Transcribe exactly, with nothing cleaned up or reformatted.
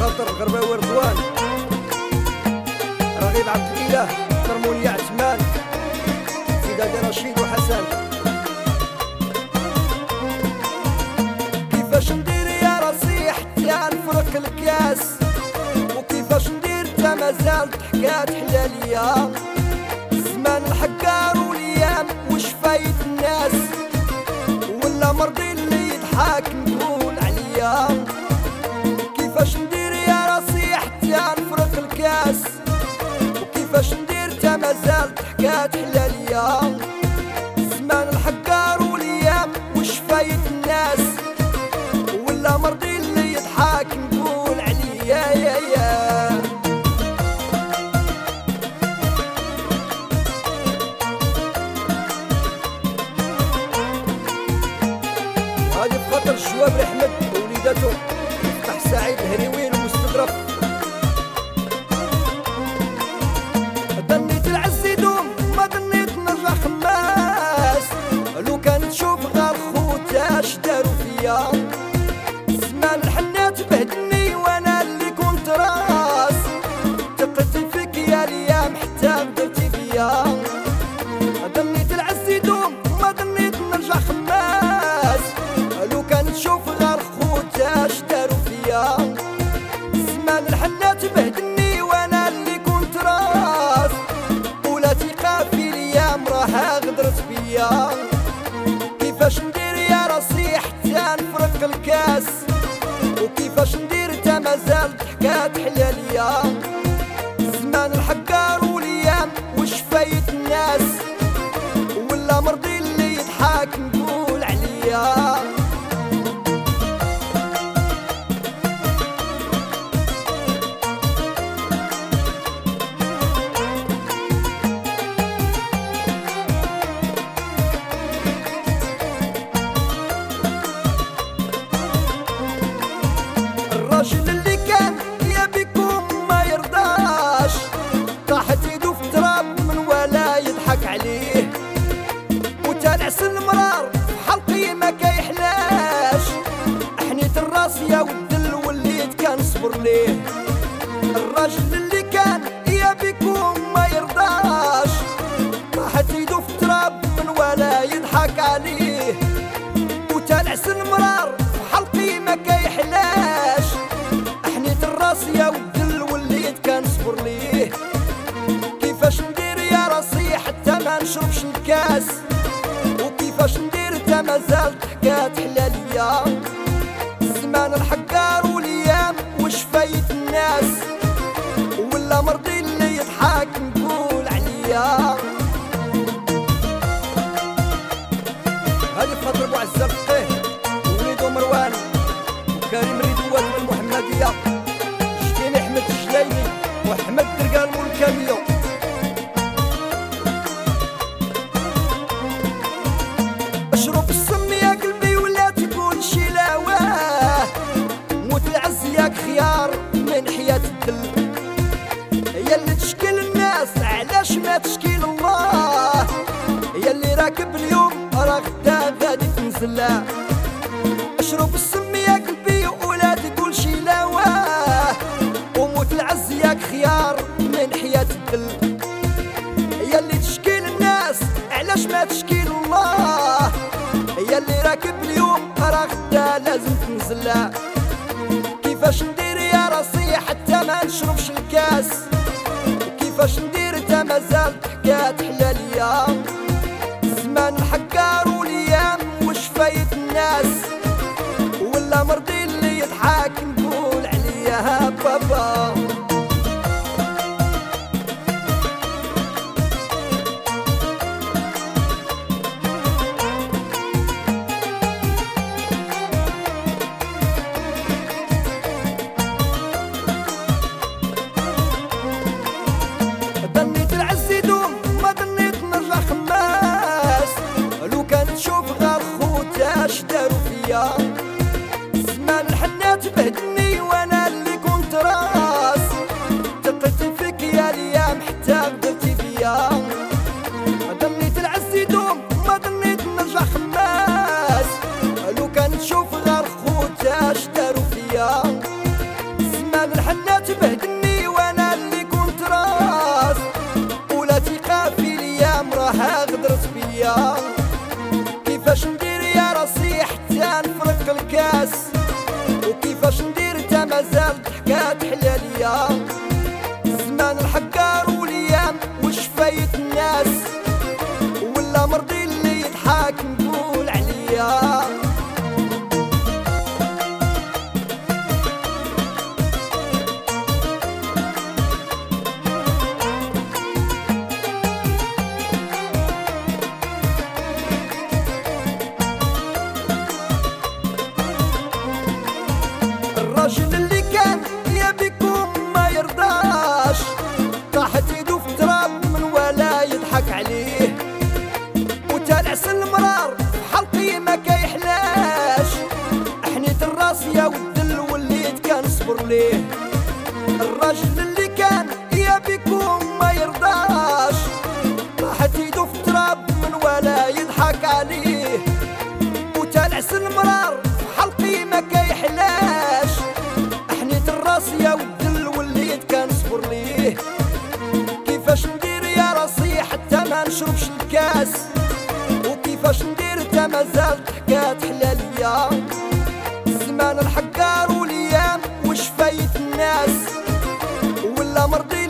خاطر غرباوي رضوان، رغيب عبد الاله، كرمونية عثمان، سيدة رشيد وحسن. كيفاش ندير يا راسي حتى نفرق الكاس، وكيفاش ندير تا مازالت حكات حلالية. زمان الحقار والايام وش فايت الناس، ولا مرضي اللي يضحك نقول عليا. كيفاش ندير يا راسي حتى نفرق الكاس، وكيفاش ندير تا مازالت حكات حلالية. زمان الحقار والايام وش فايت الناس، ولا مرضي اللي يضحك نقول عليا. يا يا هادي بخاطر الشواب احمد ووليداتو مفتاح سعيد الهريوين المستظرف. ظنيت العز يدوم ما ظنيت نرجع خماس، لو كان تشوف غير خوتا اش دارو فيا. زمان الحنات بهدني وانا اللي كنت راس، تقتل فيك يا الايام حتى قدرتي بيا. ظنيت العز يدوم ما ظنيت نرجع خماس، لو كان تشوف غير خوتا اش دارو فيا. زمان الحنات بهدني وانا اللي كنت راس، ولا ثقة في الايام راها غدرت بيا. كيفاش ندير يا راسي حتى نفرق الكاس، وكيفاش ندير تا مازالت حكات حلالية. زمان الحقار والايام وش فايت الناس، ولا مرضي اللي يضحك نقول عليا. الراجل اللي كان يبيكم ما يرضاش، طاحت يدو في التراب من ولا يضحك عليه. وتنعس المرار في حلقي ما كيحلاش، حنيت الراس يا ود وليت كنصبر ليه. الراجل اللي كان يبيكم ما يرضاش، طاحت يدو في التراب من ولا يضحك عليه. وتنعس المرار في حلقي ما كيحلاش، حنيت الراس يا ود وليت كنصبر ليه. كيفاش ندير يا راسي حتى ما نشربش الكاس، وكيفاش ندير تا مازالت حكات حلالية. زمان الحقار والايام وش فايت الناس، ولا مرضي اللي يضحك نقول عليا. هادي بخاطر بو عزة الفقيه ووليدو مروان وكريم ريدوات من المحمدية، شتيني احمد الجلايني واحمد درقال مول الكاميو. اشرب السم يا قلبي ولا تقول شي لاواه، موت العز ياك خيار من حياة الدل. يا اللي تشكيل الناس علاش ما تشكيل الله، يا اللي راكب اليوم راه غدا غادي تنزل. اشرب السم يا قلبي ولا تقول شي لاواه، وموت العز ياك خيار من حياة الدل. يا اللي تشكيل الناس علاش ما تشكيل الله، يا اللي راكب اليوم راه غدا لازم تنزل. كيفاش ندير يا راسي حتى ما نشربش الكاس، وكيفاش ندير تا مازالت حكات حلالية. زمان الحقار والايام وش فايت الناس، ولا مرضي اللي يضحك نقول عليا. بابا ظنيت العز يدوم ما ظنيت نرجع خماس، لو كان تشوف غير خوتا اش دارو فيا. زمان الحنات بهدني وانا اللي كنت راس، الحنة تبهدلني وانا اللي كنت راس، ولا ثقة في الايام راها غدرت بيا. كيفاش ندير يا راسي حتى نفرق الكاس، وكيفاش ندير تا مازال ضحكات حلاليا. الزمان الحقار والايام وش فايت الناس، ولا مرضي اللي يضحك نقول عليا. الراجل اللي كان يبيكم ما يرضاش، طاحت يدو في التراب من ولا يضحك عليه. وتالعس المرار في حلقي ما كيحلاش، حنيت الراس يا ودل وليت كنصبر ليه. الراجل اللي كان يبيكم ما يرضاش، طاحت يدو في التراب من ولا يضحك عليه. وتالعس المرار في حلقي ما كيحلاش، حنيت الراس يا ودل وليت كنصبر ليه. كيفاش ندير يا راسي حتى ما نشربش الكاس، وكيفاش ندير تا مازال ضحكات حلاليا. الزمان الحقار والايام وش فايت الناس، ولا مرضي